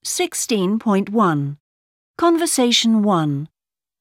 16.1 Conversation 1.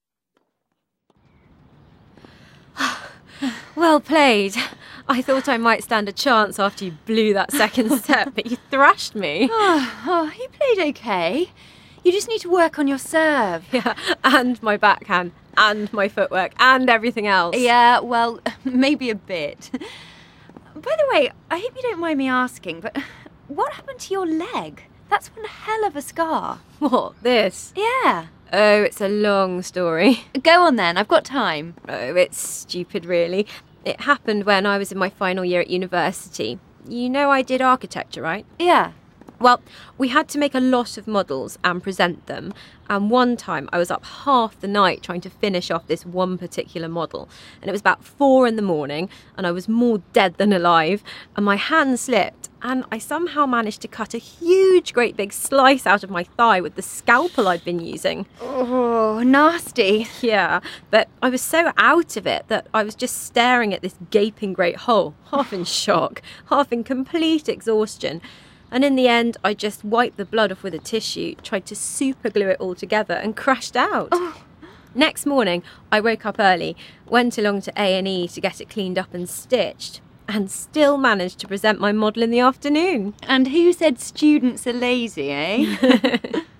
Well played. I thought I might stand a chance after you blew that second set, but you thrashed me. You played okay. You just need to work on your serve. Yeah, and my backhand, and my footwork, and everything else. Yeah, well, maybe a bit. By the way, I hope you don't mind me asking, but what happened to your leg? That's one hell of a scar. What, this? Yeah. Oh, it's a long story. Go on then, I've got time. Oh, it's stupid, really. It happened when I was in my final year at university. You know I did architecture, right? Yeah. Well, we had to make a lot of models and present them, and one time I was up half the night trying to finish off this one particular model, and it was about 4 a.m, and I was more dead than alive, and my hand slipped, and I somehow managed to cut a huge great big slice out of my thigh with the scalpel I'd been using. Oh, nasty. Yeah, but I was so out of it that I was just staring at this gaping great hole, half in shock, half in complete exhaustion. And in the end, I just wiped the blood off with a tissue, tried to super glue it all together and crashed out. Oh. Next morning, I woke up early, went along to A&E to get it cleaned up and stitched, and still managed to present my model in the afternoon. And who said students are lazy, eh?